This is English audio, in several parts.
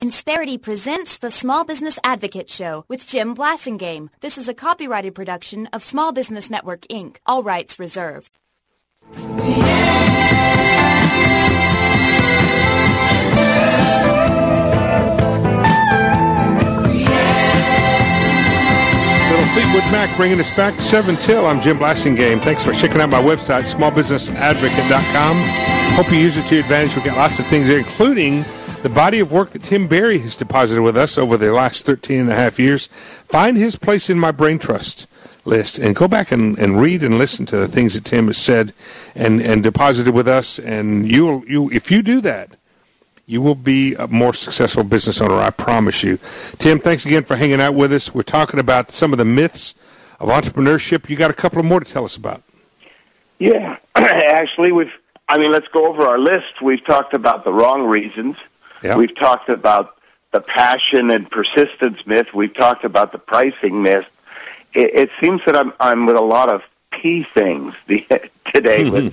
Insperity presents the Small Business Advocate Show with Jim Blasingame. This is a copyrighted production of Small Business Network, Inc., all rights reserved. Fleetwood Mac bringing us back 7 till. I'm Jim Blasingame. Thanks for checking out my website, smallbusinessadvocate.com. Hope you use it to your advantage. We've got lots of things there, including the body of work that Tim Berry has deposited with us over the last 13 and a half years. Find his place in my Brain Trust list and go back and read and listen to the things that Tim has said and deposited with us. And if you do that, you will be a more successful business owner, I promise you. Tim, thanks again for hanging out with us. We're talking about some of the myths of entrepreneurship. You got a couple of more to tell us about. Yeah, actually, let's go over our list. We've talked about the wrong reasons. Yeah. We've talked about the passion and persistence myth. We've talked about the pricing myth. It seems that I'm with a lot of P things today with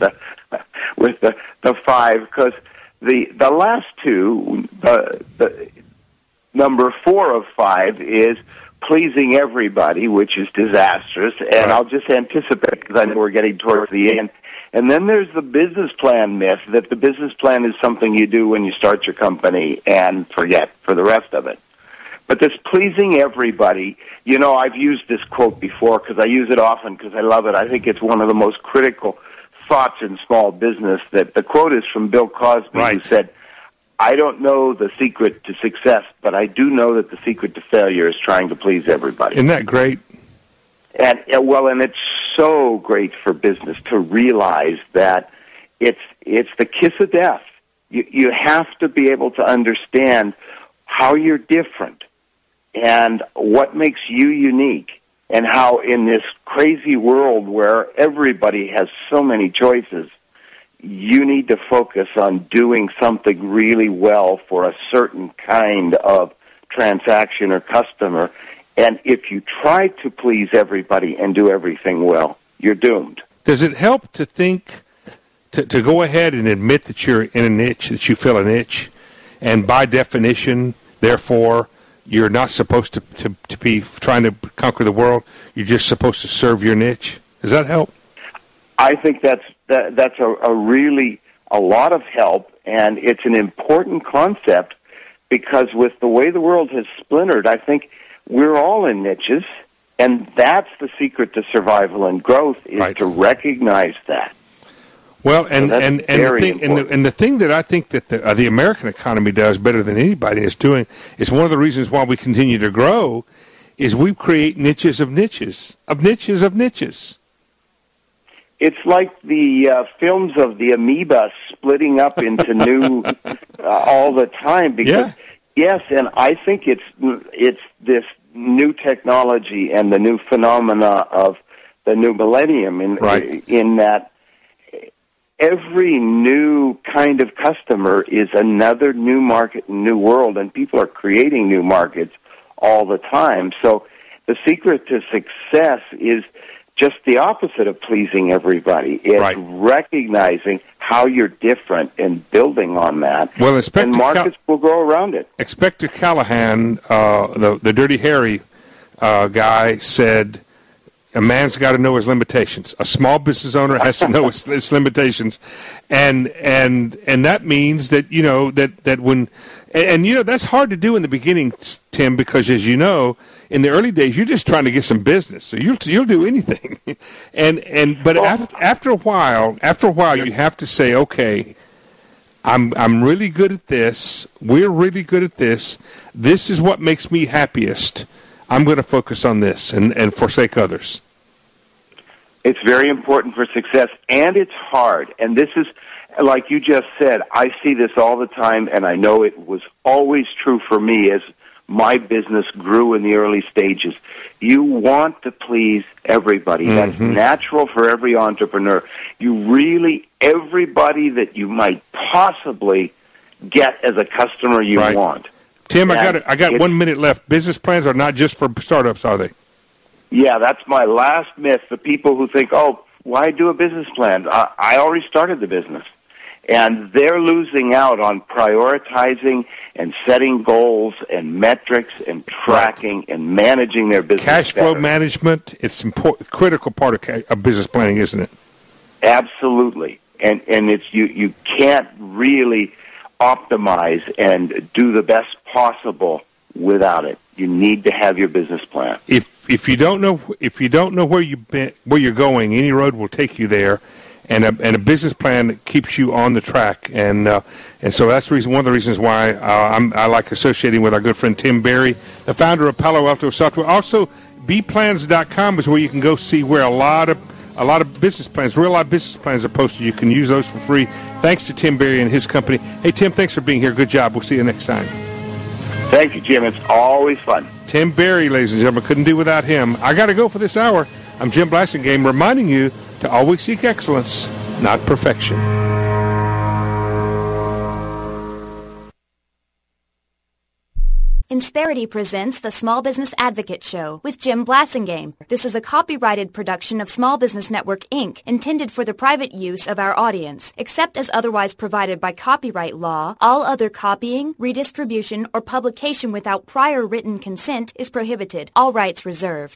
the five, because the last two, the number 4 of 5 is pleasing everybody, which is disastrous. And right. I'll just anticipate because I know we're getting towards the end. And then there's the business plan myth, that the business plan is something you do when you start your company and forget for the rest of it. But this pleasing everybody, I've used this quote before because I use it often because I love it. I think it's one of the most critical thoughts in small business. That the quote is from Bill Cosby, right, who said, "I don't know the secret to success, but I do know that the secret to failure is trying to please everybody." Isn't that great? And it's so great for business to realize that it's the kiss of death. You have to be able to understand how you're different and what makes you unique, and how in this crazy world where everybody has so many choices, you need to focus on doing something really well for a certain kind of transaction or customer. And if you try to please everybody and do everything well, you're doomed. Does it help to think, to go ahead and admit that you're in a niche, that you fill a niche, and by definition, therefore, you're not supposed to be trying to conquer the world. You're just supposed to serve your niche? Does that help? I think that's a lot of help, and it's an important concept because with the way the world has splintered, I think we're all in niches, and that's the secret to survival and growth, is right, to recognize that. Well, and so the thing that I think that the American economy does better than anybody is doing is one of the reasons why we continue to grow is we create niches of niches of niches of niches. It's like the films of the amoeba splitting up into new all the time. Because yes, and I think it's this new technology and the new phenomena of the new millennium in that every new kind of customer is another new market and new world, and people are creating new markets all the time. So the secret to success is just the opposite of pleasing everybody. It's recognizing how you're different and building on that. Well, and markets will grow around it. Inspector Callahan, the Dirty Harry guy, said, a man's got to know his limitations. A small business owner has to know his limitations, and that means that that when that's hard to do in the beginning, Tim, because as you know, in the early days you're just trying to get some business, so you'll do anything, but after a while you have to say, okay, I'm really good at this. We're really good at this. This is what makes me happiest. I'm going to focus on this and forsake others. It's very important for success, and it's hard. And this is, like you just said, I see this all the time, and I know it was always true for me as my business grew in the early stages. You want to please everybody. Mm-hmm. That's natural for every entrepreneur. Everybody that you might possibly get as a customer you want. Tim, I got 1 minute left. Business plans are not just for startups, are they? Yeah, that's my last myth. The people who think, oh, why do a business plan? I already started the business. And they're losing out on prioritizing and setting goals and metrics and tracking and managing their business. Cash flow better. management, it's important, critical part of business planning, isn't it? Absolutely. And it's you can't really optimize and do the best possible without it. You need to have your business plan. If you don't know where you're going, any road will take you there. And a business plan that keeps you on the track, and so that's one of the reasons why I like associating with our good friend Tim Berry, the founder of Palo Alto Software. Also, bplans.com is where you can go see where a lot of business plans, real life business plans, are posted. You can use those for free. Thanks to Tim Berry and his company. Hey Tim, thanks for being here. Good job. We'll see you next time. Thank you, Jim. It's always fun. Tim Berry, ladies and gentlemen, couldn't do without him. I got to go for this hour. I'm Jim Blasingame, reminding you to always seek excellence, not perfection. Insperity presents the Small Business Advocate Show with Jim Blasingame. This is a copyrighted production of Small Business Network, Inc., intended for the private use of our audience. Except as otherwise provided by copyright law, all other copying, redistribution, or publication without prior written consent is prohibited. All rights reserved.